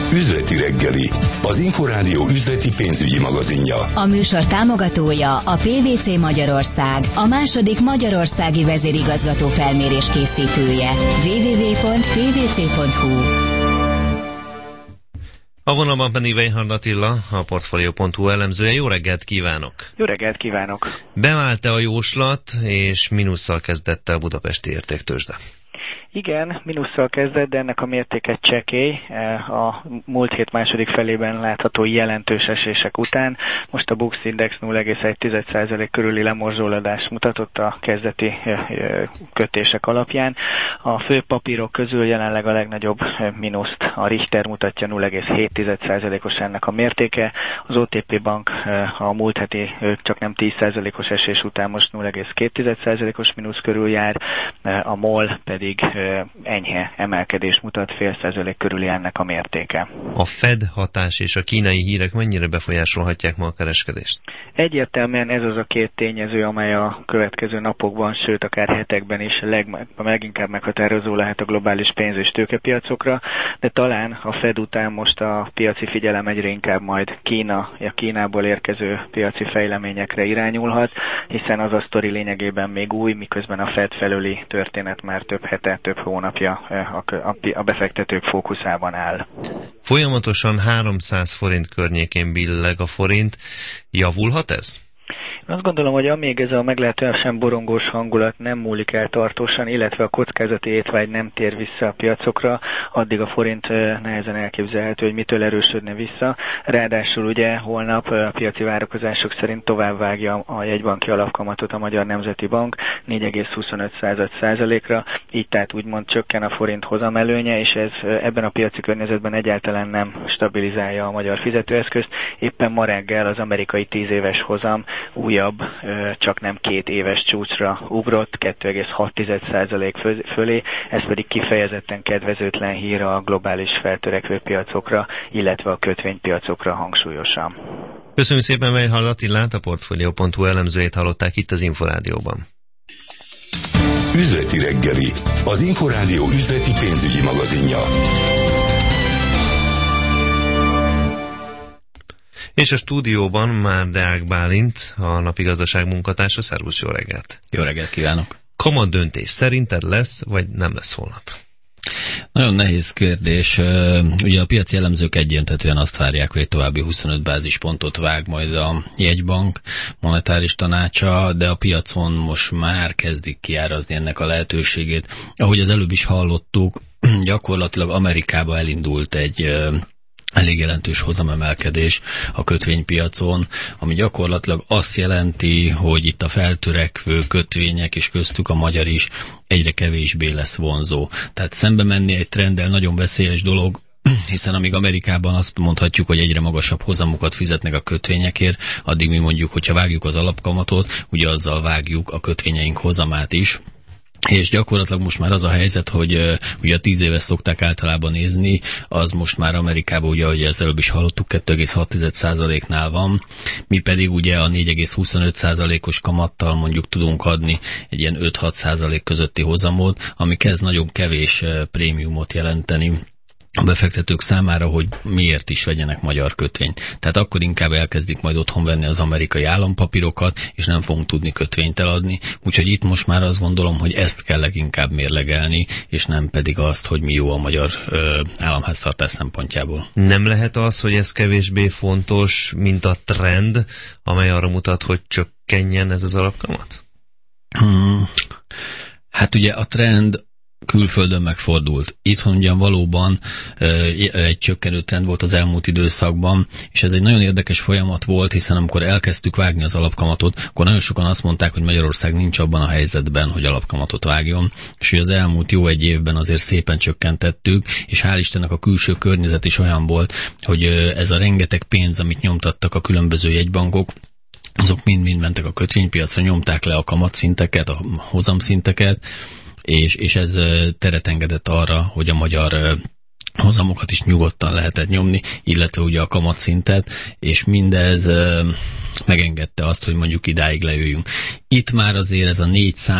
Üzleti reggeli, az Inforádió üzleti pénzügyi magazinja. A műsor támogatója a PwC Magyarország, a második magyarországi vezérigazgató felmérés készítője. www.pwc.hu. A vonalban pedig Weinhard Attila, a Portfolio.hu elemzője. Jó reggelt kívánok! Jó reggelt kívánok! Bevált-e a jóslat, és mínusszal kezdette a budapesti értéktőzsde? Igen, mínusszal kezdett, de ennek a mértéke csekély. A múlt hét második felében látható jelentős esések után most a Bux Index 0,1% körüli lemorzsolódást mutatott a kezdeti kötések alapján. A fő papírok közül jelenleg a legnagyobb mínuszt a Richter mutatja, 0,7%-os ennek a mértéke. Az OTP Bank a múlt heti csak nem 10%-os esés után most 0,2%-os mínusz körül jár, a MOL pedig enyhe emelkedést mutat, 0,5% körüli ennek a mértéke. A Fed hatás és a kínai hírek mennyire befolyásolhatják ma a kereskedést? Egyértelműen ez az a két tényező, amely a következő napokban, sőt akár hetekben is leginkább meghatározó lehet a globális pénz- és tőkepiacokra, de talán a Fed után most a piaci figyelem egyre inkább majd Kínából érkező piaci fejleményekre irányulhat, hiszen az a sztori lényegében még új, miközben a Fed felüli történet már több hete, több hónapja a befektetők fókuszában áll. Folyamatosan 300 forint környékén billeg a forint. Javulhat ez? Én azt gondolom, hogy amíg ez a meglehetősen borongós hangulat nem múlik el tartósan, illetve a kockázati étvágy nem tér vissza a piacokra, addig a forint nehezen elképzelhető, hogy mitől erősödne vissza. Ráadásul ugye holnap a piaci várakozások szerint tovább vágja a jegybanki alapkamatot a Magyar Nemzeti Bank 4,25%-ra, így tehát úgymond csökken a forint hozamelőnye, és ez ebben a piaci környezetben egyáltalán nem stabilizálja a magyar fizetőeszközt. Éppen ma reggel az amerikai 10 éves hozam újabb, csak nem 2 éves csúcsra ugrott, 2,6% fölé, ez pedig kifejezetten kedvezőtlen hír a globális feltörekvő piacokra, illetve a kötvénypiacokra hangsúlyosan. Köszönjük szépen Weinhard Attilát, a Portfolio.hu elemzőjét hallották itt az Inforádióban. Üzleti reggeli, az Inforádió üzleti pénzügyi magazinja. És a stúdióban már Deák Bálint, a Napi Gazdaság munkatársa. Szervusz, jó reggelt! Jó reggelt kívánok! Kamat döntés szerinted lesz, vagy nem lesz holnap? Nagyon nehéz kérdés. Ugye a piaci elemzők egyértelműen azt várják, hogy egy további 25 bázispontot vág majd a jegybank monetáris tanácsa, de a piacon most már kezdik kiárazni ennek a lehetőségét. Ahogy az előbb is hallottuk, gyakorlatilag Amerikába elindult egy elég jelentős hozamemelkedés a kötvénypiacon, ami gyakorlatilag azt jelenti, hogy itt a feltörekvő kötvények, és köztük a magyar is, egyre kevésbé lesz vonzó. Tehát szembe menni egy trenddel nagyon veszélyes dolog, hiszen amíg Amerikában azt mondhatjuk, hogy egyre magasabb hozamokat fizetnek a kötvényekért, addig mi mondjuk, hogyha vágjuk az alapkamatot, ugye azzal vágjuk a kötvényeink hozamát is. És gyakorlatilag most már az a helyzet, hogy ugye a 10 éves szokták általában nézni, az most már Amerikában, ugye, ahogy ezt előbb is hallottuk, 2,6%-nál van, mi pedig ugye a 4,25%-os kamattal mondjuk tudunk adni egy ilyen 5-6% közötti hozamot, ami kezd nagyon kevés prémiumot jelenteni a befektetők számára, hogy miért is vegyenek magyar kötvényt. Tehát akkor inkább elkezdik majd otthon venni az amerikai állampapírokat, és nem fogunk tudni kötvényt eladni. Úgyhogy itt most már azt gondolom, hogy ezt kell leginkább mérlegelni, és nem pedig azt, hogy mi jó a magyar államháztartás szempontjából. Nem lehet az, hogy ez kevésbé fontos, mint a trend, amely arra mutat, hogy csökkenjen ez az alapkamat? Hát ugye a trend külföldön megfordult. Itthon ugyan valóban egy csökkenő trend volt az elmúlt időszakban, és ez egy nagyon érdekes folyamat volt, hiszen amikor elkezdtük vágni az alapkamatot, akkor nagyon sokan azt mondták, hogy Magyarország nincs abban a helyzetben, hogy alapkamatot vágjon, és hogy az elmúlt jó egy évben azért szépen csökkentettük, és hál' Istennek a külső környezet is olyan volt, hogy ez a rengeteg pénz, amit nyomtattak a különböző jegybankok, azok mind-mind mentek a kötvénypiacra, nyomták le a kamatszinteket, a hozamszinteket, és ez teret engedett arra, hogy a magyar hozamokat is nyugodtan lehetett nyomni, illetve ugye a kamatszintet, és mindez megengedte azt, hogy mondjuk idáig leüljünk. Itt már azért ez a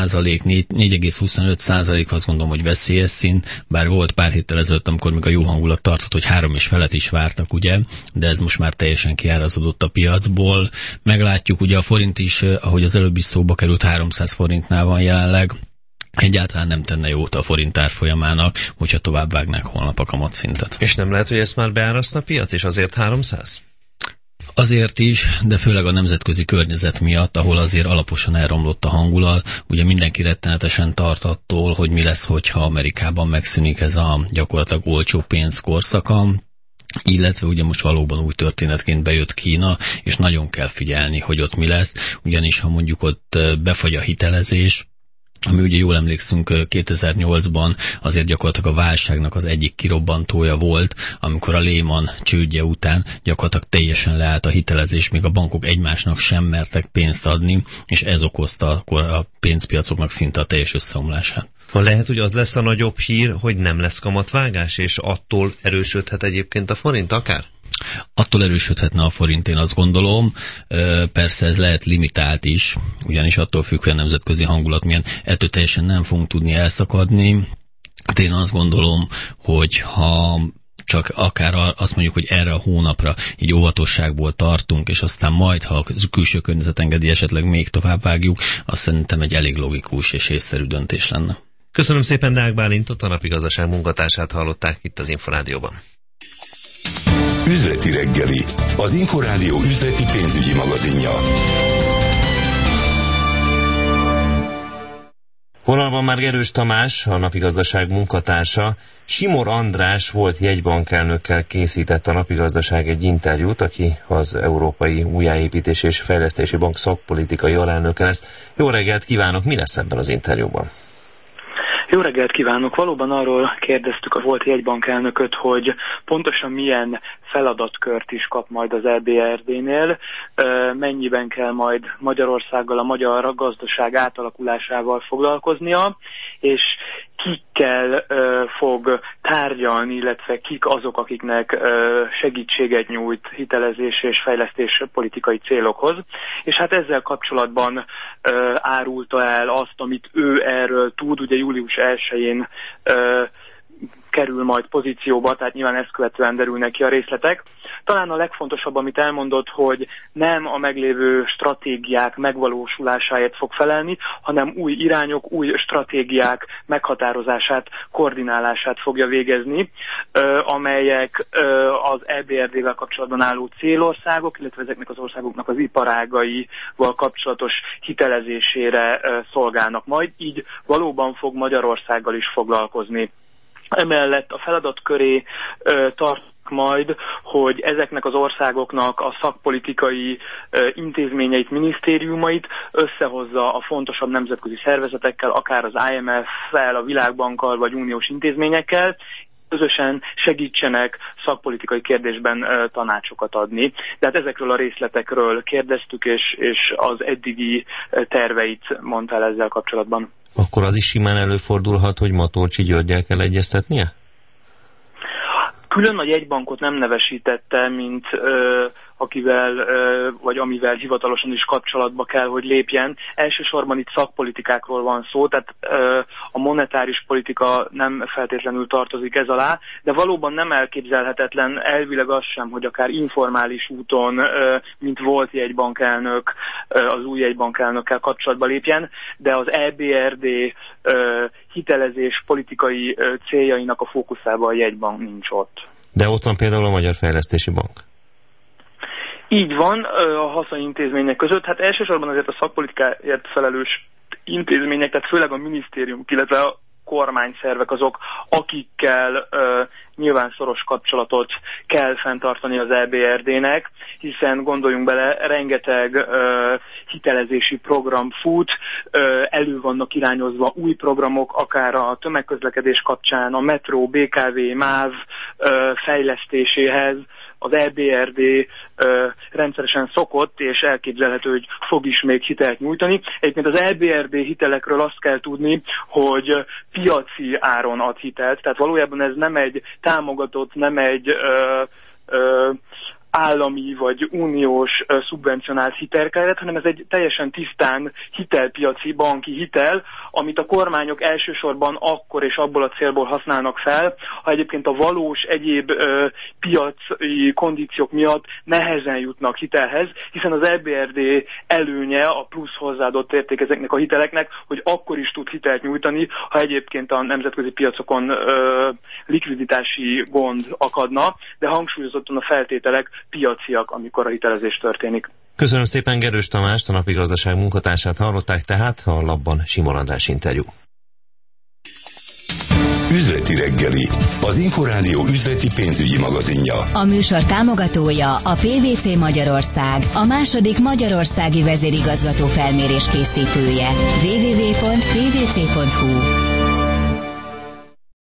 4,25% azt gondolom, hogy veszélyes szint, bár volt pár héttel ezelőtt, amikor még a jó hangulat tartott, hogy 3,5 is vártak, ugye, de ez most már teljesen kiárazódott a piacból. Meglátjuk, ugye a forint is, ahogy az előbb is szóba került, 300 forintnál van jelenleg. Egyáltalán nem tenne jót a forint árfolyamának, hogyha tovább vágnák holnap a kamatszintet. És nem lehet, hogy ezt már beárasztna a piac, és azért 300? Azért is, de főleg a nemzetközi környezet miatt, ahol azért alaposan elromlott a hangulat. Ugye mindenki rettenetesen tart attól, hogy mi lesz, hogyha Amerikában megszűnik ez a gyakorlatilag olcsó pénz korszaka, illetve ugye most valóban új történetként bejött Kína, és nagyon kell figyelni, hogy ott mi lesz, ugyanis ha mondjuk ott befagy a hitelezés, ami ugye jól emlékszünk 2008-ban azért gyakorlatilag a válságnak az egyik kirobbantója volt, amikor a Lehman csődje után gyakorlatilag teljesen leállt a hitelezés, még a bankok egymásnak sem mertek pénzt adni, és ez okozta akkor a pénzpiacoknak szinte a teljes összeomlását. Lehet, hogy az lesz a nagyobb hír, hogy nem lesz kamatvágás, és attól erősödhet egyébként a forint akár? Attól erősödhetne a forint, én azt gondolom. Persze ez lehet limitált is, ugyanis attól függ, hogy a nemzetközi hangulat milyen, ettől teljesen nem fogunk tudni elszakadni. Hát én azt gondolom, hogy ha csak akár azt mondjuk, hogy erre a hónapra így óvatosságból tartunk, és aztán majd, ha a külső környezet engedi, esetleg még tovább vágjuk, azt szerintem egy elég logikus és észszerű döntés lenne. Köszönöm szépen, Deák Bálintot, a Napi Gazdaság munkatársát hallották itt az Inforádióban. Üzleti reggeli, az Inforádió üzleti pénzügyi magazinja. Vonalban már Gerős Tamás, a Napi Gazdaság munkatársa. Simor András volt jegybankelnökkel készített a Napi Gazdaság egy interjút, aki az Európai Újjáépítési és Fejlesztési Bank szakpolitikai alelnöke lesz. Jó reggelt kívánok, mi lesz ebben az interjúban? Jó reggelt kívánok! Valóban arról kérdeztük a volt jegybankelnököt, hogy pontosan milyen feladatkört is kap majd az EBRD-nél, mennyiben kell majd Magyarországgal, a magyar gazdaság átalakulásával foglalkoznia, és kikkel fog tárgyalni, illetve kik azok, akiknek segítséget nyújt hitelezés és fejlesztés politikai célokhoz. És hát ezzel kapcsolatban árulta el azt, amit ő erről tud, ugye július 1-én kerül majd pozícióba, tehát nyilván ezt követően derülnek ki a részletek. Talán a legfontosabb, amit elmondott, hogy nem a meglévő stratégiák megvalósulásáért fog felelni, hanem új irányok, új stratégiák meghatározását, koordinálását fogja végezni, amelyek az EBRD-vel kapcsolatban álló célországok, illetve ezeknek az országoknak az iparágaival kapcsolatos hitelezésére szolgálnak majd, így valóban fog Magyarországgal is foglalkozni. Emellett a feladat köré tart majd, hogy ezeknek az országoknak a szakpolitikai intézményeit, minisztériumait összehozza a fontosabb nemzetközi szervezetekkel, akár az IMF-fel, a Világbankkal vagy uniós intézményekkel, közösen segítsenek szakpolitikai kérdésben tanácsokat adni. De hát ezekről a részletekről kérdeztük, és az eddigi terveit mondta el ezzel kapcsolatban. Akkor az is simán előfordulhat, hogy Matolcsy Györggyel kell egyeztetnie? Külön a jegybankot nem nevesítette, mint akivel, vagy amivel hivatalosan is kapcsolatba kell, hogy lépjen. Elsősorban itt szakpolitikákról van szó, tehát a monetáris politika nem feltétlenül tartozik ez alá, de valóban nem elképzelhetetlen elvileg az sem, hogy akár informális úton, mint volt jegybankelnök, az új jegybankelnökkel kapcsolatba lépjen, de az EBRD hitelezés politikai céljainak a fókuszában a jegybank nincs ott. De ott van például a Magyar Fejlesztési Bank. Így van, a haszon-intézmények között, hát elsősorban azért a szakpolitikáért felelős intézmények, tehát főleg a minisztérium, illetve a kormányszervek azok, akikkel nyilván szoros kapcsolatot kell fenntartani az EBRD-nek, hiszen gondoljunk bele, rengeteg hitelezési program fut, elő vannak irányozva új programok, akár a tömegközlekedés kapcsán, a metró, BKV, MÁV fejlesztéséhez, az EBRD rendszeresen szokott, és elképzelhető, hogy fog is még hitelt nyújtani. Egyébként az EBRD hitelekről azt kell tudni, hogy piaci áron ad hitelt, tehát valójában ez nem egy támogatott, nem egy állami vagy uniós szubvencionált hitelkeret, hanem ez egy teljesen tisztán hitelpiaci banki hitel, amit a kormányok elsősorban akkor és abból a célból használnak fel, ha egyébként a valós egyéb piaci kondíciók miatt nehezen jutnak hitelhez, hiszen az EBRD előnye, a plusz hozzáadott érték ezeknek a hiteleknek, hogy akkor is tud hitelt nyújtani, ha egyébként a nemzetközi piacokon likviditási gond akadna, de hangsúlyozottan a feltételek piaciak, amikor a hitelezés történik. Köszönöm szépen Gerős Tamást, a Napi Gazdaság munkatársát hallották tehát a lapban Simor András interjú. Üzleti reggeli, az Inforádió üzleti pénzügyi magazinja. A műsor támogatója a PwC Magyarország, a második magyarországi vezérigazgató felmérés készítője. www.pwc.hu